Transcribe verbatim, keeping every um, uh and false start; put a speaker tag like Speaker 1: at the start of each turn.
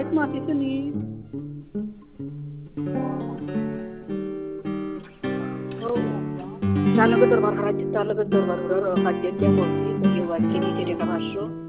Speaker 1: itu masih seni. చాలా పెద్ద వరకు చాలా పెద్ద వరకు కట్టె పోసి కొంచెం వచ్చి నీటి కవర్షో